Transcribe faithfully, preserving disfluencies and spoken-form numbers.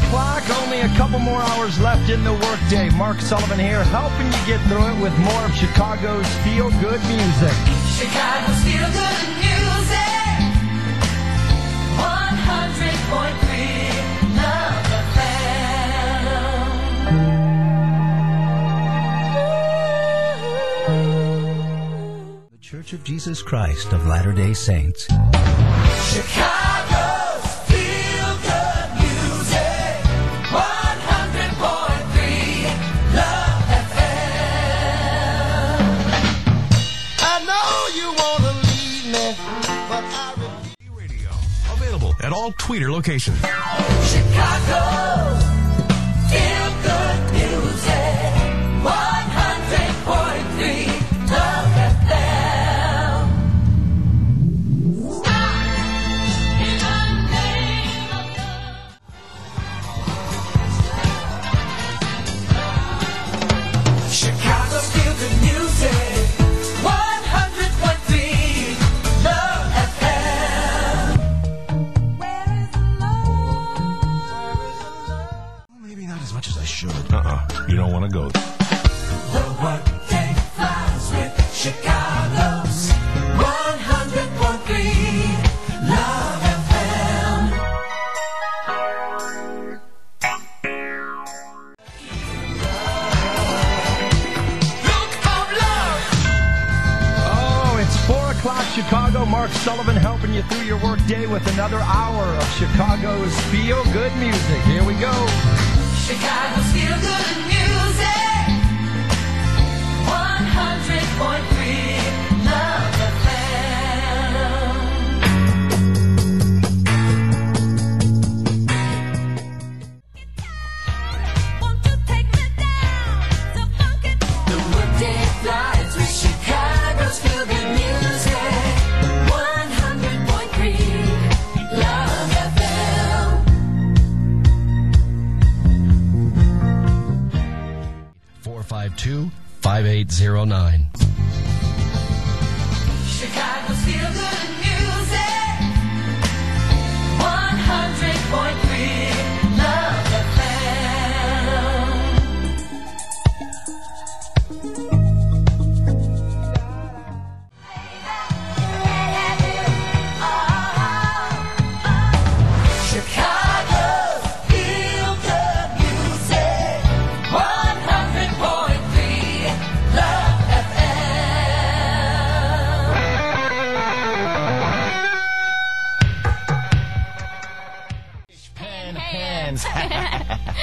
o'clock, only a couple more hours left in the workday. Mark Sullivan here, helping you get through it with more of Chicago's feel-good music. Chicago's feel-good music, one hundred point three, Love F M. The Church of Jesus Christ of Latter-day Saints. Chicago's feel-good music, one hundred point three, Love F M. I know you want to leave me, but I really... Radio. Available at all Tweeter locations. Chicago's feel-good music, one hundred point three, Love F M. Chicago's feel-good music, one hundred point three, Love F M. Maybe not as much as I should. Uh-uh. You don't want to go. The workday flies with Chicago's one hundred point three, Love F M. Look of love. Oh, it's four o'clock Chicago. Mark Sullivan helping you through your workday with another hour of Chicago's feel-good music. Here we go. Chicago's feel-good music, one hundred point three, Love F M. The workday flies with Chicago's feel-good music, one hundred point three, Love F M. four five two, five eight zero nine. Chicago's feel-good music, one hundred point three, Love F M. Chicago's feel-good music, one hundred point three, Love F M. Pan hands.